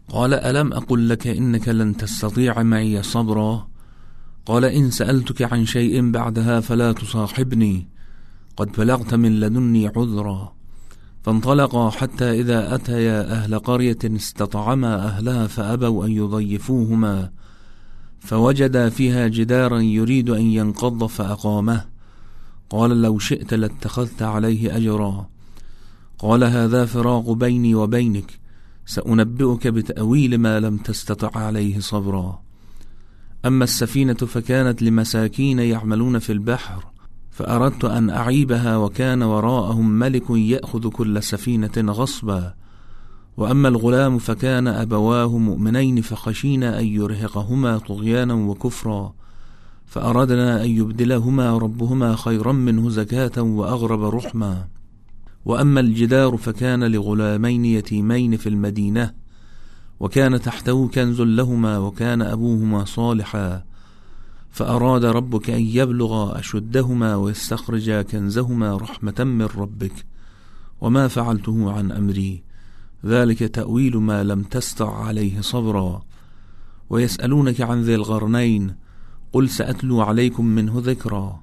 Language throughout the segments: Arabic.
قال ألم أقل لك إنك لن تستطيع معي صبرا؟ قال إن سألتك عن شيء بعدها فلا تصاحبني، قد بلغت من لدني عذرا. فانطلقا حتى إذا أتيا أهل قرية استطعما أهلها فأبوا أن يضيفوهما، فوجدا فيها جدارا يريد أن ينقض فأقامه. قال لو شئت لاتخذت عليه أجرا. قال هذا فراق بيني وبينك، سأنبئك بتأويل ما لم تستطع عليه صبرا. أما السفينة فكانت لمساكين يعملون في البحر، فأردت أن أعيبها وكان وراءهم ملك يأخذ كل سفينة غصبا. وأما الغلام فكان أبواه مؤمنين فخشينا أن يرهقهما طغيانا وكفرا، فأردنا أن يبدلهما ربهما خيرا منه زكاة وأغرب رحما. وأما الجدار فكان لغلامين يتيمين في المدينة، وكان تحته كنز لهما وكان أبوهما صالحا، فأراد ربك أن يبلغا أشدهما ويستخرجا كنزهما رحمة من ربك، وما فعلته عن أمري، ذلك تأويل ما لم تستطع عليه صبرا. ويسألونك عن ذي القرنين، قل سأتلو عليكم منه ذكرا.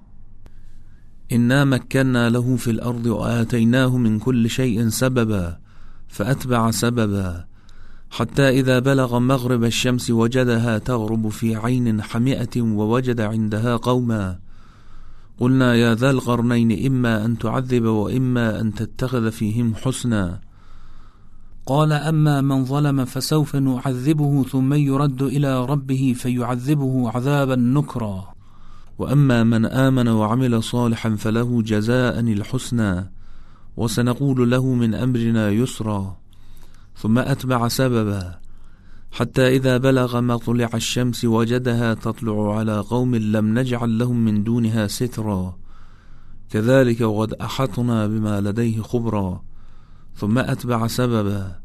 إنا مكنا له في الأرض وآتيناه من كل شيء سببا، فأتبع سببا حتى إذا بلغ مغرب الشمس وجدها تغرب في عين حمئة ووجد عندها قوما. قلنا يا ذا القرنين إما أن تعذب وإما أن تتخذ فيهم حسنا. قال أما من ظلم فسوف نعذبه ثم يرد إلى ربه فيعذبه عذابا نكرا. وأما من آمن وعمل صالحا فله جزاء الحسنى، وسنقول له من أمرنا يسرا. ثم أتبع سببا حتى إذا بلغ مطلع الشمس وجدها تطلع على قوم لم نجعل لهم من دونها سترا، كذلك وقد أحطنا بما لديه خبرا. ثم أتبع سببا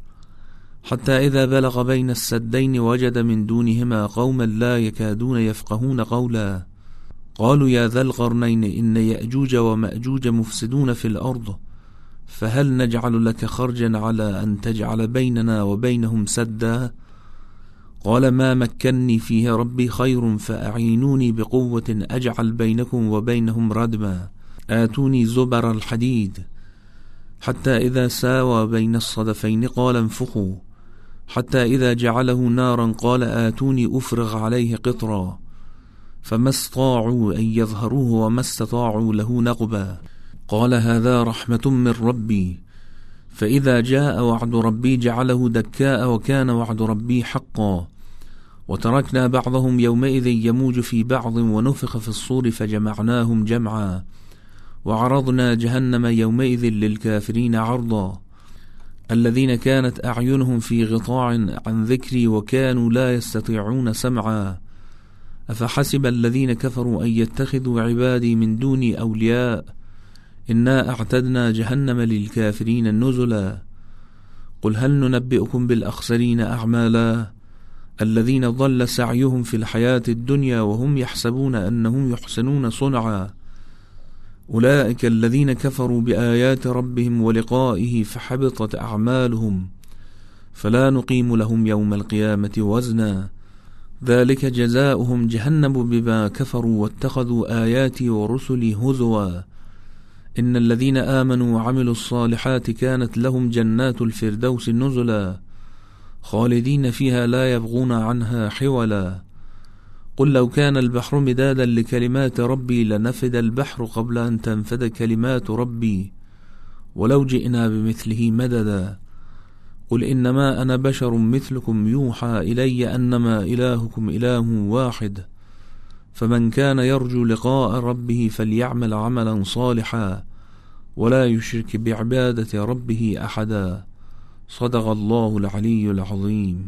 حتى إذا بلغ بين السدين وجد من دونهما قوما لا يكادون يفقهون قولا. قالوا يا ذا القرنين إن يأجوج ومأجوج مفسدون في الأرض، فهل نجعل لك خرجا على أن تجعل بيننا وبينهم سدا؟ قال ما مكني فيه ربي خير فأعينوني بقوة أجعل بينكم وبينهم ردما. آتوني زبر الحديد حتى إذا ساوى بين الصدفين قال انفخوا، حتى إذا جعله نارا قال آتوني أفرغ عليه قطرا، فما استطاعوا أن يظهروه وما استطاعوا له نقبا. قال هذا رحمة من ربي، فإذا جاء وعد ربي جعله دكاء وكان وعد ربي حقا. وتركنا بعضهم يومئذ يموج في بعض ونفخ في الصور فجمعناهم جمعا، وعرضنا جهنم يومئذ للكافرين عرضا. الذين كانت أعينهم في غطاع عن ذكري وكانوا لا يستطيعون سمعا، أفحسب الذين كفروا أن يتخذوا عبادي من دوني أولياء، إنا أعتدنا جهنم للكافرين نزلا. قل هل ننبئكم بالأخسرين أعمالا، الذين ضل سعيهم في الحياة الدنيا وهم يحسبون أنهم يحسنون صنعا، أولئك الذين كفروا بآيات ربهم ولقائه فحبطت أعمالهم، فلا نقيم لهم يوم القيامة وزنا، ذلك جزاؤهم جهنم بما كفروا واتخذوا آياتي ورسلي هزوا. إن الذين آمنوا وعملوا الصالحات كانت لهم جنات الفردوس نزلا، خالدين فيها لا يبغون عنها حولا. قل لو كان البحر مدادا لكلمات ربي لنفد البحر قبل أن تنفد كلمات ربي ولو جئنا بمثله مددا. قل إنما أنا بشر مثلكم يوحى إلي أنما إلهكم إله واحد، فمن كان يرجو لقاء ربه فليعمل عملا صالحا ولا يشرك بعبادة ربه أحدا. صدق الله العلي العظيم.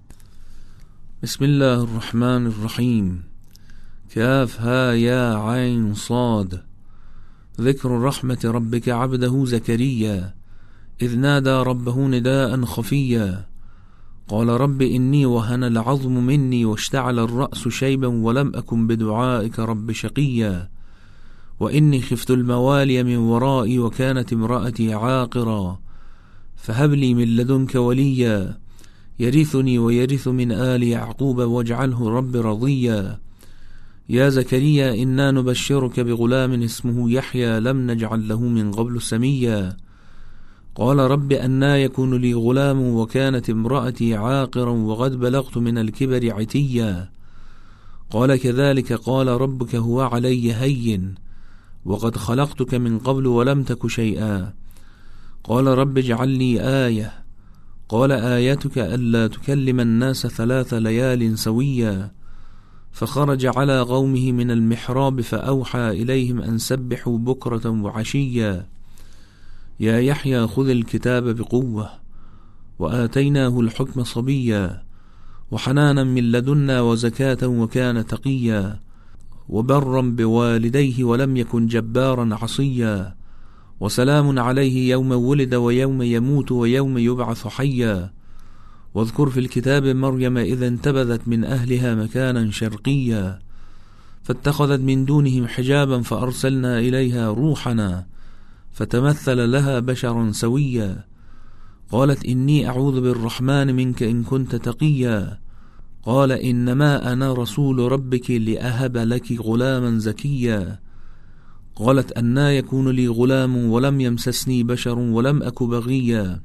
بسم الله الرحمن الرحيم. كاف ها يا عين صاد. ذكر رحمة ربك عبده زكريا إذ نادى ربه نداء خفيا، قال رب إني وهن العظم مني واشتعل الرأس شيبا ولم أكن بدعائك رب شقيا، وإني خفت الموالي من ورائي وكانت امرأتي عاقرا، فهب لي من لدنك وليا يرثني ويرث من آل يعقوب واجعله رب رضيا. يا زكريا إنا نبشرك بغلام اسمه يحيى لم نجعل له من قبل سميا. قال رب أنى يكون لي غلام وكانت امرأتي عاقرا وقد بلغت من الكبر عتيا. قال كذلك قال ربك هو علي هين وقد خلقتك من قبل ولم تك شيئا. قال رب اجعل لي آية. قال آيتك ألا تكلم الناس 3 ليال سويا. فخرج على قومه من المحراب فأوحى إليهم أن سبحوا بكرة وعشيا. يا يحيى خذ الكتاب بقوة وآتيناه الحكم صبيا وحنانا من لدنا وزكاة وكان تقيا وبرا بوالديه ولم يكن جبارا عصيا. وسلام عليه يوم ولد ويوم يموت ويوم يبعث حيا. واذكر في الكتاب مريم إذا انتبذت من أهلها مكانا شرقيا فاتخذت من دونهم حجابا فأرسلنا إليها روحنا فتمثل لها بشرا سويا. قالت إني أعوذ بالرحمن منك إن كنت تقيا. قال إنما أنا رسول ربك لأهب لك غلاما زكيا. قالت أنى يكون لي غلام ولم يمسسني بشر ولم أك بغيا.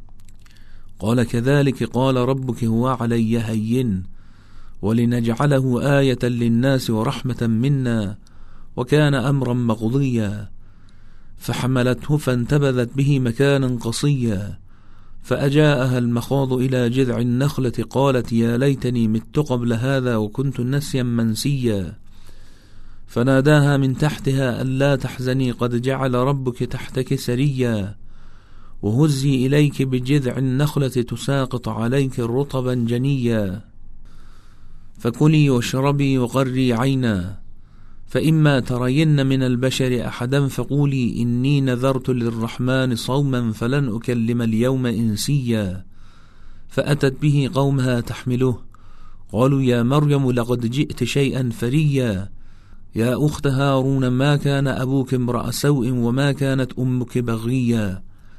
قال كذلك قال ربك هو علي هين ولنجعله آية للناس ورحمة منا وكان أمرا مقضيا. فحملته فانتبذت به مكانا قصيا فأجاءها المخاض إلى جذع النخلة قالت يا ليتني مت قبل هذا وكنت نسيا منسيا. فناداها من تحتها ألا تحزني قد جعل ربك تحتك سريا وهزي إليك بجذع النخلة تساقط عليك رطبا جنيا. فكلي واشربي وقري عينا فإما ترين من البشر أحدا فقولي إني نذرت للرحمن صوما فلن أكلم اليوم إنسيا. فأتت به قومها تحمله قالوا يا مريم لقد جئت شيئا فريا. يا أخت هارون ما كان أبوك امرأ سوء وما كانت أمك بغيا.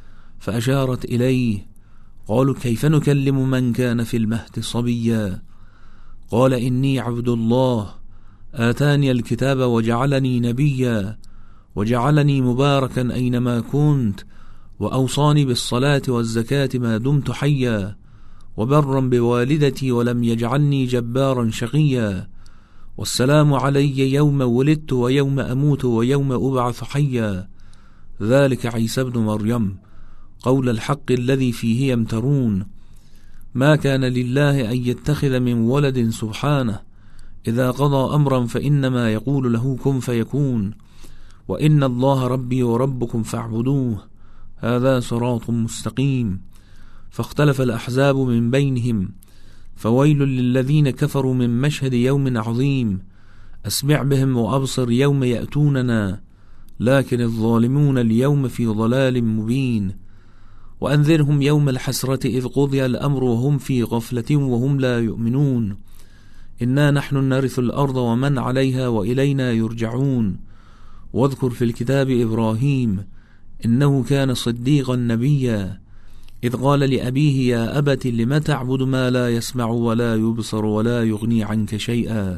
فأشارت إليه قالوا كيف نكلم من كان في المهد صبيا. قال إني عبد الله آتاني الكتاب وجعلني نبيا وجعلني مباركا أينما كنت وأوصاني بالصلاة والزكاة ما دمت حيا وبرا بوالدتي ولم يجعلني جبارا شقيا. والسلام علي يوم ولدت ويوم أموت ويوم أبعث حيا. ذلك عيسى ابن مريم قول الحق الذي فيه يمترون. ما كان لله أن يتخذ من ولد سبحانه إذا قضى أمرا فإنما يقول له كن فيكون. وإن الله ربي وربكم فاعبدوه هذا صراط مستقيم. فاختلف الأحزاب من بينهم فويل للذين كفروا من مشهد يوم عظيم. أسمع بهم وأبصر يوم يأتوننا لكن الظالمون اليوم في ضلال مبين. وأنذرهم يوم الحسرة إذ قضي الأمر وهم في غفلة وهم لا يؤمنون. إنا نحن نرث الأرض ومن عليها وإلينا يرجعون. واذكر في الكتاب إبراهيم إنه كان صديقا نبيا إذ قال لأبيه يا أبت لم تعبد ما لا يسمع ولا يبصر ولا يغني عنك شيئا.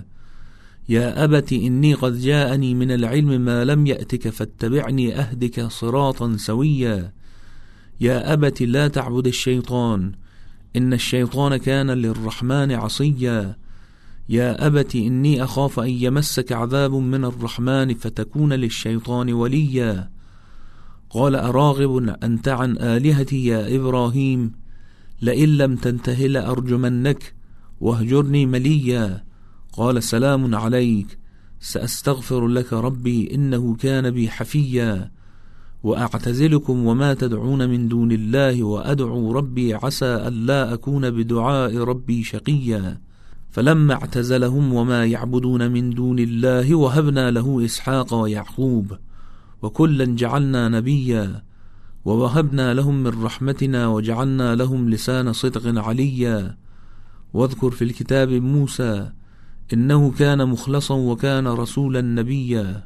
يا أبت إني قد جاءني من العلم ما لم يأتك فاتبعني أهدك صراطا سويا. يا أبت لا تعبد الشيطان إن الشيطان كان للرحمن عصيا. يا أبت إني أخاف أن يمسك عذاب من الرحمن فتكون للشيطان وليا. قال أراغب أنت عن آلهتي يا إبراهيم لئن لم تنته لأرجمنك واهجرني مليا. قال سلام عليك سأستغفر لك ربي إنه كان بي حفيا. وأعتزلكم وما تدعون من دون الله وأدعو ربي عسى ألا أكون بدعاء ربي شقيا. فلما اعتزلهم وما يعبدون من دون الله وهبنا له إسحاق ويعقوب وكلا جعلنا نبيا ووهبنا لهم من رحمتنا وجعلنا لهم لسان صدق عليا. واذكر في الكتاب موسى إنه كان مخلصا وكان رسولا نبيا.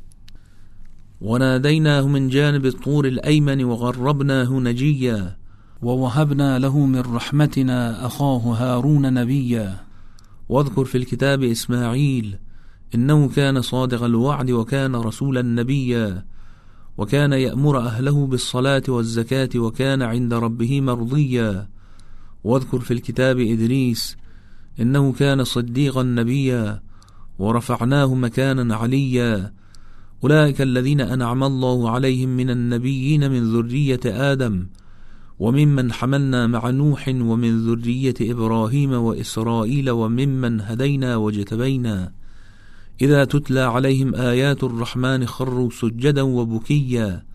وناديناه من جانب الطور الأيمن وغربناه نجيا ووهبنا له من رحمتنا أخاه هارون نبيا. واذكر في الكتاب إسماعيل إنه كان صادق الوعد وكان رسولا نبيا، وكان يأمر أهله بالصلاة والزكاة وكان عند ربه مرضيا. واذكر في الكتاب إدريس إنه كان صديقا نبيا ورفعناه مكانا عليا. أولئك الذين أنعم الله عليهم من النبيين من ذرية آدم وممن حملنا مع نوح ومن ذرية إبراهيم وإسرائيل وممن هدينا واجتبينا. إذا تتلى عليهم آيات الرحمن خروا سجدا وبكيا.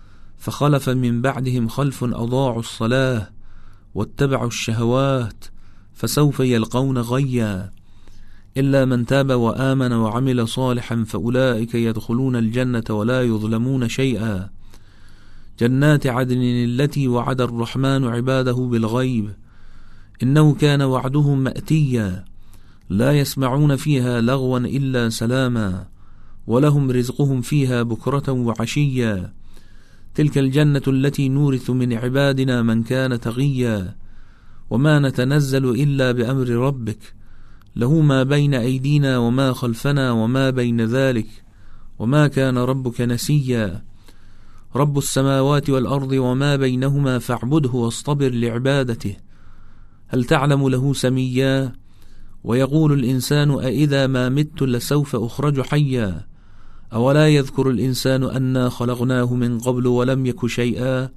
فخلف من بعدهم خلف أضاعوا الصلاة واتبعوا الشهوات فسوف يلقون غيا. إلا من تاب وآمن وعمل صالحا فأولئك يدخلون الجنة ولا يظلمون شيئا. جنات عدن التي وعد الرحمن عباده بالغيب إنه كان وعده مأتيا. لا يسمعون فيها لغوا إلا سلاما ولهم رزقهم فيها بكرة وعشيا. تلك الجنة التي نورث من عبادنا من كان تغيا. وما نتنزل إلا بأمر ربك له ما بين أيدينا وما خلفنا وما بين ذلك وما كان ربك نسيا. رب السماوات والأرض وما بينهما فاعبده واصطبر لعبادته. هل تعلم له سميا؟ ويقول الإنسان أإذا ما مت لسوف أخرج حيا. أولا يذكر الإنسان أنا خلقناه من قبل ولم يك شيئا.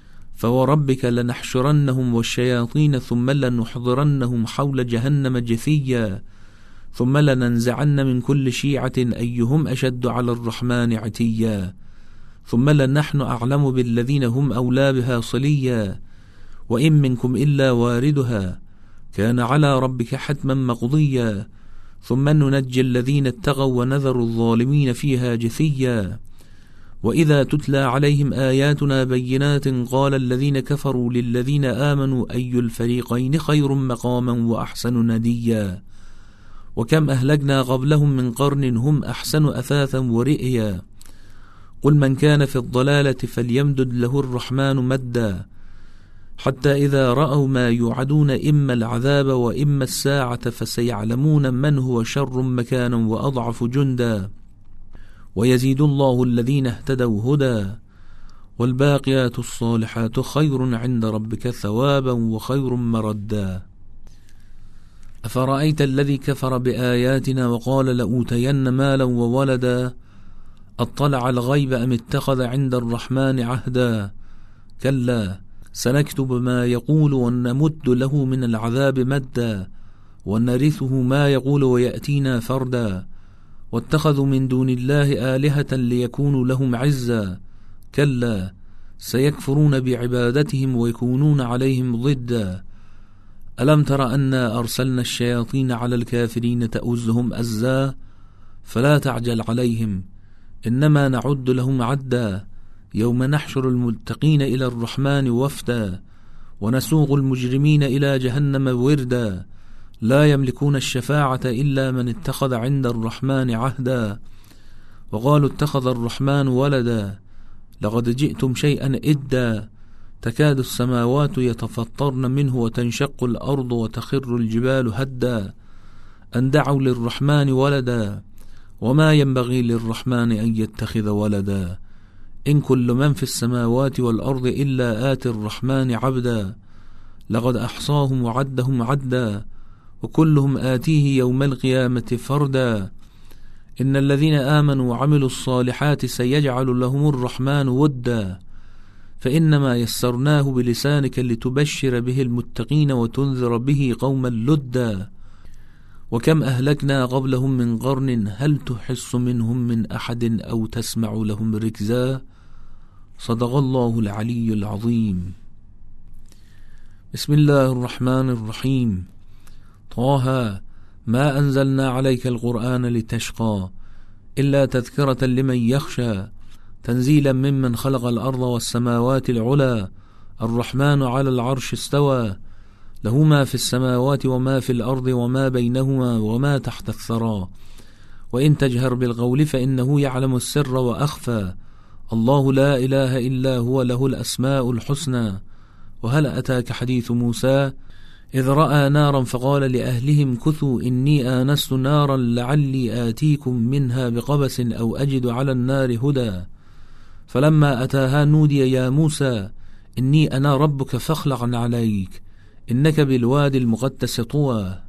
فوربك لنحشرنهم والشياطين ثم لنحضرنهم حول جهنم جثيا. ثم لننزعن من كل شيعة أيهم أشد على الرحمن عتيا. ثم لنحن أعلم بالذين هم أولى بها صليا. وإن منكم إلا واردها كان على ربك حتما مقضيا. ثم ننجي الذين اتقوا ونذر الظالمين فيها جثيا. وإذا تتلى عليهم آياتنا بينات قال الذين كفروا للذين آمنوا أي الفريقين خير مقاما وأحسن نديا. وكم أهلكنا قبلهم من قرن هم أحسن أثاثا ورئيا. قل من كان في الضلالة فليمدد له الرحمن مدا حتى إذا رأوا ما يوعدون إما العذاب وإما الساعة فسيعلمون من هو شر مكانا وأضعف جندا. ويزيد الله الذين اهتدوا هدى والباقيات الصالحات خير عند ربك ثوابا وخير مردا. أفرأيت الذي كفر بآياتنا وقال لأوتين مالا وولدا أطلع الغيب أم اتخذ عند الرحمن عهدا. كلا سنكتب ما يقول ونمد له من العذاب مدا ونرثه ما يقول ويأتينا فردا. واتخذوا من دون الله آلهة ليكونوا لهم عزا. كلا سيكفرون بعبادتهم ويكونون عليهم ضدا. ألم تر أنا أرسلنا الشياطين على الكافرين تؤزهم أزا. فلا تعجل عليهم إنما نعد لهم عدا. يوم نحشر المتقين إلى الرحمن وفدا ونسوق المجرمين إلى جهنم وردا. لا يملكون الشفاعة إلا من اتخذ عند الرحمن عهدا. وقالوا اتخذ الرحمن ولدا لقد جئتم شيئا إدا. تكاد السماوات يتفطرن منه وتنشق الأرض وتخر الجبال هدا أن دعوا للرحمن ولدا وما ينبغي للرحمن أن يتخذ ولدا. إن كل من في السماوات والأرض إلا آتي الرحمن عبدا. لقد أحصاهم وعدهم عدا وكلهم آتيه يوم القيامة فردا. إن الذين آمنوا وعملوا الصالحات سيجعل لهم الرحمن ودا. فإنما يسرناه بلسانك لتبشر به المتقين وتنذر به قوما لدا. وكم أهلكنا قبلهم من قرن هل تحس منهم من أحد أو تسمع لهم ركزا. صدق الله العلي العظيم. بسم الله الرحمن الرحيم. طه ما أنزلنا عليك القرآن لتشقى إلا تذكرة لمن يخشى تنزيلا ممن خلق الأرض والسماوات العلى. الرحمن على العرش استوى له ما في السماوات وما في الأرض وما بينهما وما تحت الثرى. وإن تجهر بالقول فإنه يعلم السر وأخفى. الله لا إله إلا هو له الأسماء الحسنى وهل أتاك حديث موسى إذ رأى نارا فقال لأهلهم كثوا إني آنست نارا لعلي آتيكم منها بقبس أو أجد على النار هدى فلما أتاها نودي يا موسى إني أنا ربك فاخلع عليك إنك بالواد المقدس طوى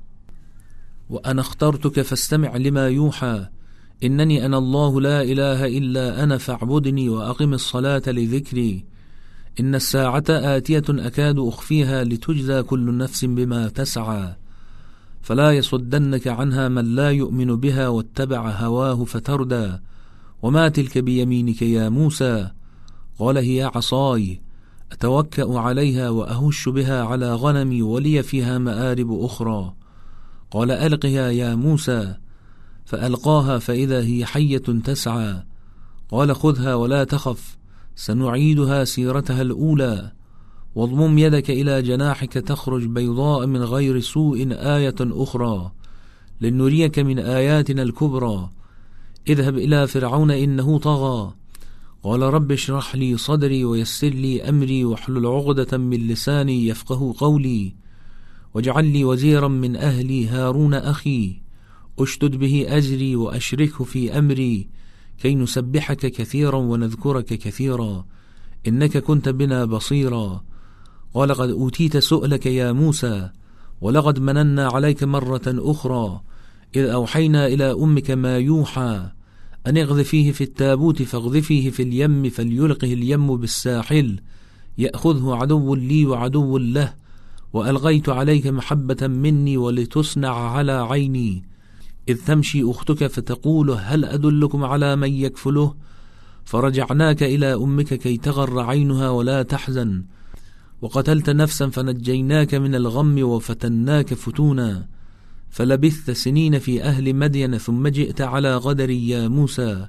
وأنا اخترتك فاستمع لما يوحى إنني أنا الله لا إله إلا أنا فاعبدني وأقم الصلاة لذكري إن الساعة آتية أكاد أخفيها لتجزى كل نفس بما تسعى فلا يصدنك عنها من لا يؤمن بها واتبع هواه فتردى وما تلك بيمينك يا موسى قال هي عصاي أتوكأ عليها وأهش بها على غنمي ولي فيها مآرب أخرى قال ألقها يا موسى فألقاها فإذا هي حية تسعى قال خذها ولا تخف سنعيدها سيرتها الأولى واضمم يدك إلى جناحك تخرج بيضاء من غير سوء آية أخرى لنريك من آياتنا الكبرى اذهب إلى فرعون إنه طغى قال رب اشرح لي صدري ويسر لي أمري واحلل عقدة من لساني يفقه قولي واجعل لي وزيرا من أهلي هارون أخي أشدد به أجري وأشركه في أمري كي نسبحك كثيرا ونذكرك كثيرا إنك كنت بنا بصيرا قال قد أوتيت سؤلك يا موسى ولقد مننا عليك مرة أخرى إذ أوحينا إلى أمك ما يوحى أن اغذفيه في التابوت فاغذفيه في اليم فليلقه اليم بالساحل يأخذه عدو لي وعدو له وألغيت عليك محبة مني ولتصنع على عيني إذ تمشي أختك فتقول هل أدلكم على من يكفله فرجعناك إلى أمك كي تغر عينها ولا تحزن وقتلت نفسا فنجيناك من الغم وفتناك فتونا فلبثت سنين في أهل مدين ثم جئت على غدري يا موسى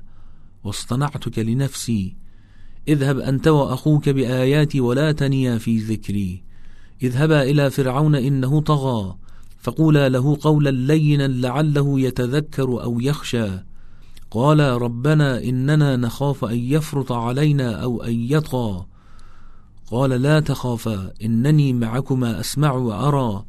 واصطنعتك لنفسي اذهب أنت وأخوك بآياتي ولا تنيا في ذكري اذهبا إلى فرعون إنه طغى فقولا له قولا لينا لعله يتذكر أو يخشى قال ربنا إننا نخاف أن يفرط علينا أو أن يطغى قال لا تخافا إنني معكما أسمع وأرى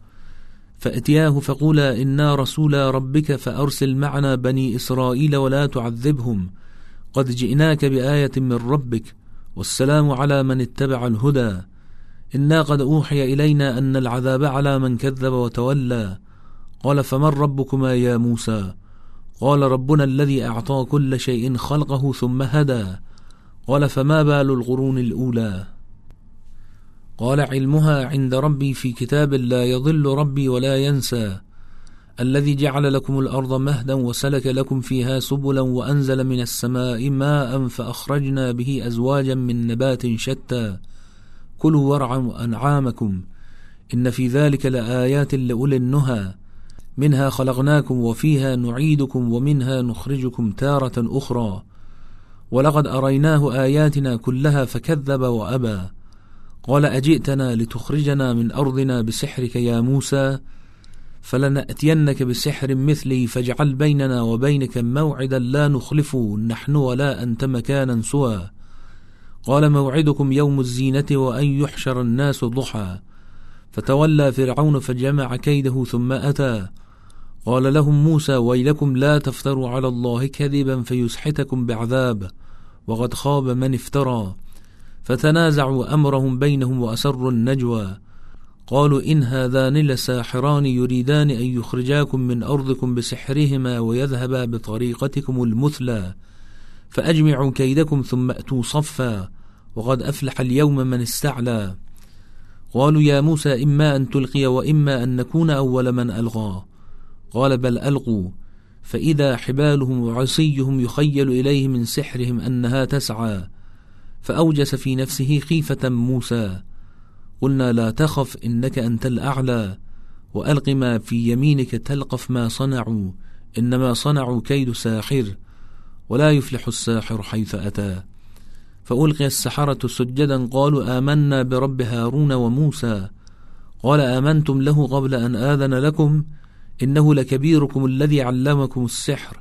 فأتياه فقولا إنا رسولا ربك فأرسل معنا بني إسرائيل ولا تعذبهم قد جئناك بآية من ربك والسلام على من اتبع الهدى إنا قد أوحي إلينا أن العذاب على من كذب وتولى قال فمن ربكما يا موسى قال ربنا الذي أعطى كل شيء خلقه ثم هدى قال فما بال القرون الأولى قال علمها عند ربي في كتاب لا يضل ربي ولا ينسى الذي جعل لكم الأرض مهدا وسلك لكم فيها سبلا وأنزل من السماء ماء فأخرجنا به أزواجا من نبات شتى كلوا وارعوا أنعامكم إن في ذلك لآيات لأولي النهى منها خلقناكم وفيها نعيدكم ومنها نخرجكم تارة أخرى ولقد أريناه آياتنا كلها فكذب وأبى قال أجئتنا لتخرجنا من أرضنا بسحرك يا موسى فلنأتينك بسحر مثلي فاجعل بيننا وبينك موعدا لا نخلفه نحن ولا أنت مكانا سوى قال موعدكم يوم الزينة وأن يحشر الناس ضحى فتولى فرعون فجمع كيده ثم أتى قال لهم موسى ويلكم لا تفتروا على الله كذبا فيسحتكم بعذاب وقد خاب من افترى فتنازعوا أمرهم بينهم وأسروا النجوى قالوا إن هذان لساحران يريدان أن يخرجاكم من أرضكم بسحرهما ويذهبا بطريقتكم المثلى فأجمعوا كيدكم ثم أتوا صفا وقد أفلح اليوم من استعلى قالوا يا موسى إما أن تلقي وإما أن نكون أول من ألغى قال بل ألقوا فإذا حبالهم وعصيهم يخيل إليه من سحرهم أنها تسعى فأوجس في نفسه خيفة موسى قلنا لا تخف إنك أنت الأعلى وألق ما في يمينك تلقف ما صنعوا إنما صنعوا كيد ساحر ولا يفلح الساحر حيث أتى فألقي السحرة سجدا قالوا آمنا برب هارون وموسى قال آمنتم له قبل أن آذن لكم إنه لكبيركم الذي علمكم السحر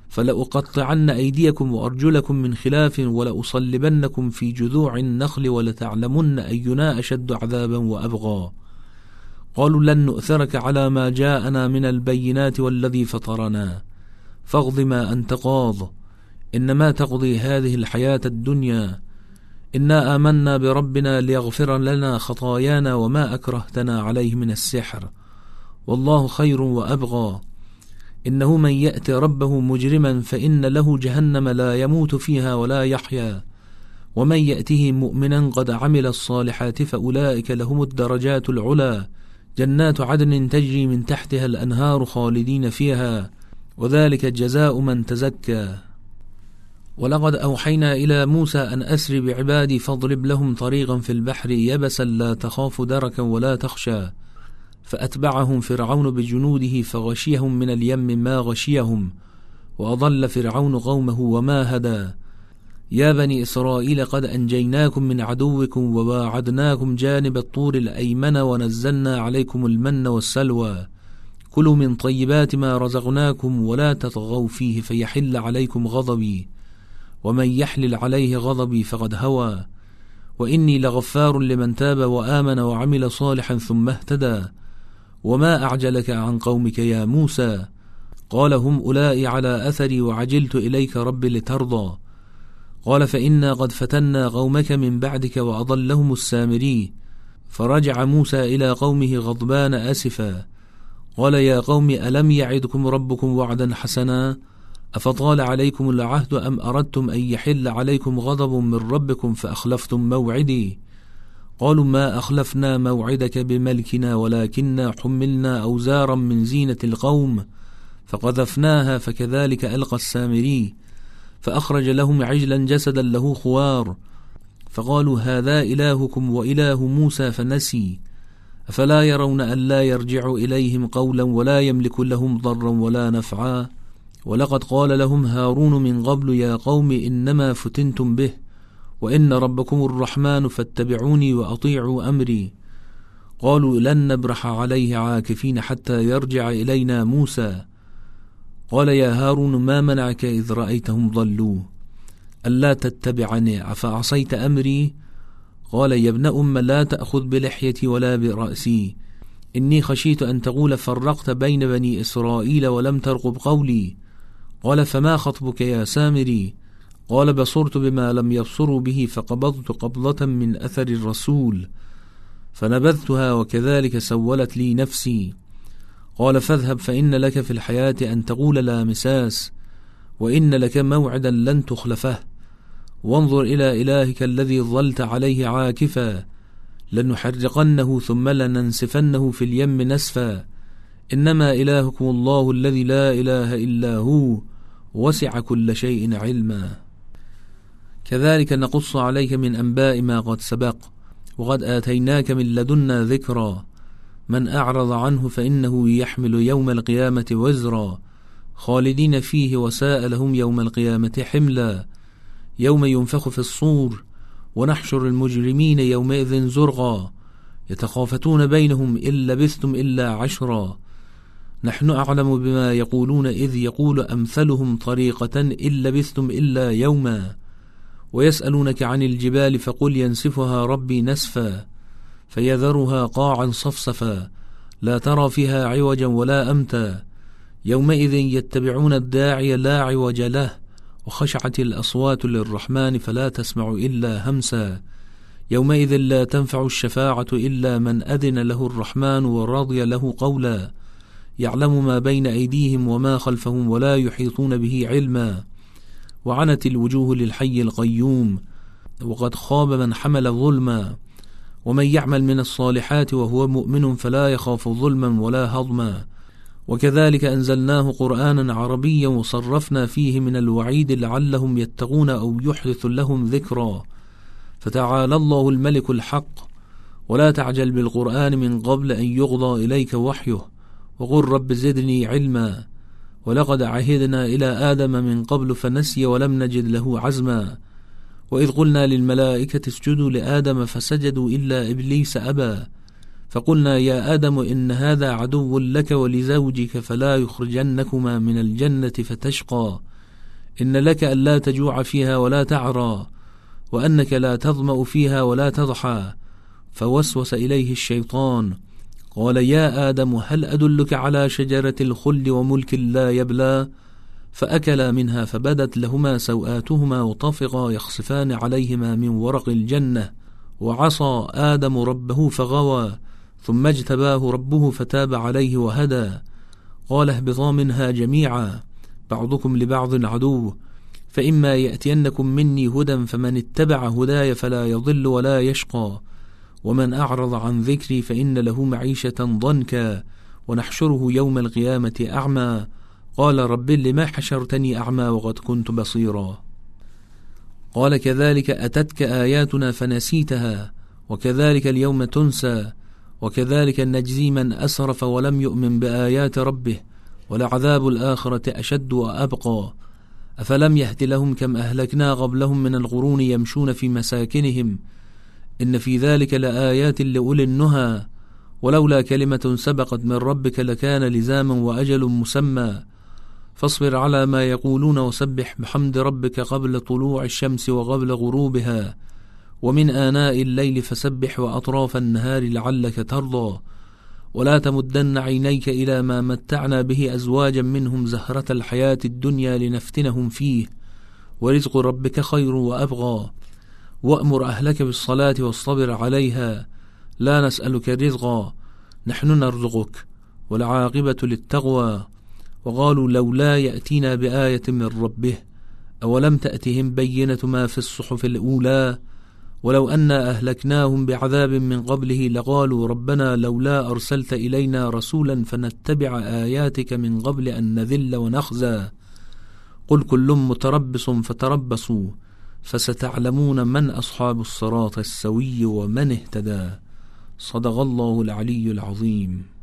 فلأقطعن أيديكم وأرجلكم من خلاف ولأصلبنكم في جذوع النخل ولتعلمن أينا أشد عذابا وأبغى. قالوا لن نؤثرك على ما جاءنا من البينات والذي فطرنا فاقض ما أنت قاض إنما تقضي هذه الحياة الدنيا إنا آمنا بربنا ليغفر لنا خطايانا وما أكرهتنا عليه من السحر والله خير وأبغى. إنه من يأتي ربه مجرما فإن له جهنم لا يموت فيها ولا يحيا ومن يأته مؤمنا قد عمل الصالحات فأولئك لهم الدرجات العلى جنات عدن تجري من تحتها الأنهار خالدين فيها وذلك جزاء من تزكى. ولقد أوحينا إلى موسى أن أسر بعبادي فاضرب لهم طريقا في البحر يبسا لا تخاف دركا ولا تخشى فأتبعهم فرعون بجنوده فغشيهم من اليم ما غشيهم وأضل فرعون قومه وما هدى. يا بني إسرائيل قد أنجيناكم من عدوكم وواعدناكم جانب الطور الأيمن ونزلنا عليكم المن والسلوى كلوا من طيبات ما رزقناكم ولا تطغوا فيه فيحل عليكم غضبي ومن يحلل عليه غضبي فقد هوى وإني لغفار لمن تاب وآمن وعمل صالحا ثم اهتدى. وما أعجلك عن قومك يا موسى قال هم أولئك على أثري وعجلت إليك رب لترضى. قال فإنا قد فتنا قومك من بعدك وأضلهم السامري. فرجع موسى إلى قومه غضبان أسفا قال يا قوم ألم يعدكم ربكم وعدا حسنا أفطال عليكم العهد أم أردتم أن يحل عليكم غضب من ربكم فأخلفتم موعدي. قالوا ما أخلفنا موعدك بملكنا ولكننا حملنا أوزارا من زينة القوم فقذفناها فكذلك ألقى السامري فأخرج لهم عجلا جسدا له خوار فقالوا هذا إلهكم وإله موسى فنسي أفلا يرون أن لا يرجع إليهم قولا ولا يملك لهم ضرا ولا نفعا. ولقد قال لهم هارون من قبل يا قوم إنما فتنتم به وإن ربكم الرحمن فاتبعوني وأطيعوا أمري. قالوا لن نبرح عليه عاكفين حتى يرجع إلينا موسى. قال يا هارون ما منعك إذ رأيتهم ضلوا ألا تتبعني أفعصيت أمري. قال يا ابن أم لا تأخذ بلحيتي ولا برأسي إني خشيت أن تقول فرقت بين بني إسرائيل ولم ترقب قولي. قال فما خطبك يا سامري. قال بصرت بما لم يبصروا به فقبضت قبضة من أثر الرسول فنبذتها وكذلك سولت لي نفسي. قال فاذهب فإن لك في الحياة أن تقول لا مساس وإن لك موعدا لن تخلفه وانظر إلى إلهك الذي ظلت عليه عاكفا لنحرقنه ثم لننسفنه في اليم نسفا إنما إلهكم الله الذي لا إله إلا هو وسع كل شيء علما. كذلك نقص عليك من أنباء ما قد سبق وقد آتيناك من لدنا ذكرا من أعرض عنه فإنه يحمل يوم القيامة وزرا خالدين فيه وساء لهم يوم القيامة حملا يوم ينفخ في الصور ونحشر المجرمين يومئذ زرقا يتخافتون بينهم إن لبثتم إلا عشرا نحن أعلم بما يقولون إذ يقول أمثلهم طريقة إن لبثتم إلا يوما ويسألونك عن الجبال فقل ينسفها ربي نسفا فيذرها قاعا صفصفا لا ترى فيها عوجا ولا أمتا يومئذ يتبعون الداعي لا عوج له وخشعت الأصوات للرحمن فلا تسمع إلا همسا يومئذ لا تنفع الشفاعة إلا من أذن له الرحمن ورضي له قولا يعلم ما بين أيديهم وما خلفهم ولا يحيطون به علما وعنت الوجوه للحي القيوم وقد خاب من حمل ظلما ومن يعمل من الصالحات وهو مؤمن فلا يخاف ظلما ولا هضما وكذلك أنزلناه قرآنا عربيا وصرفنا فيه من الوعيد لعلهم يتقون أو يحدث لهم ذكرا فتعالى الله الملك الحق ولا تعجل بالقرآن من قبل أن يقضى إليك وحيه وقل رب زدني علما ولقد عهدنا إلى آدم من قبل فنسي ولم نجد له عزما وإذ قلنا للملائكة اسجدوا لآدم فسجدوا إلا إبليس أبى فقلنا يا آدم إن هذا عدو لك ولزوجك فلا يخرجنكما من الجنة فتشقى إن لك ألا تجوع فيها ولا تعرى، وأنك لا تظمأ فيها ولا تضحى. فوسوس إليه الشيطان قال يا آدم هل أدلك على شجرة الخلد وملك لا يبلى؟ فأكلا منها فبدت لهما سوآتهما وطفقا يخصفان عليهما من ورق الجنة. وعصى آدم ربه فغوى، ثم اجتباه ربه فتاب عليه وهدى. قال اهبطا منها جميعا، بعضكم لبعض عدو، فإما يأتينكم مني هدى فمن اتبع هداي فلا يضل ولا يشقى، ومن أعرض عن ذكري فإن له معيشة ضنكا، ونحشره يوم القيامة أعمى. قال رب لما حشرتني أعمى وقد كنت بصيرا؟ قال كذلك أتتك آياتنا فنسيتها، وكذلك اليوم تنسى، وكذلك نجزي من أسرف ولم يؤمن بآيات ربه، ولعذاب الآخرة أشد وأبقى. أفلم يهد لهم كم أهلكنا قبلهم من القرون يمشون في مساكنهم، إن في ذلك لآيات لأولي النهى، ولولا كلمة سبقت من ربك لكان لزاما وأجل مسمى. فاصبر على ما يقولون وسبح بحمد ربك قبل طلوع الشمس وقبل غروبها، ومن آناء الليل فسبح وأطراف النهار لعلك ترضى. ولا تمدن عينيك إلى ما متعنا به أزواجا منهم زهرة الحياة الدنيا لنفتنهم فيه، ورزق ربك خير وأبغى. وأمر أهلك بالصلاة واصطبر عليها، لا نسألك رزقا نحن نرزقك، والعاقبة للتقوى. وقالوا لولا يأتينا بآية من ربه، أولم تأتهم بينة ما في الصحف الأولى؟ ولو أنا أهلكناهم بعذاب من قبله لقالوا ربنا لولا أرسلت إلينا رسولا فنتبع آياتك من قبل أن نذل ونخزى. قل كل متربص فتربصوا فستعلمون من أصحاب الصراط السوي ومن اهتدى. صدق الله العلي العظيم.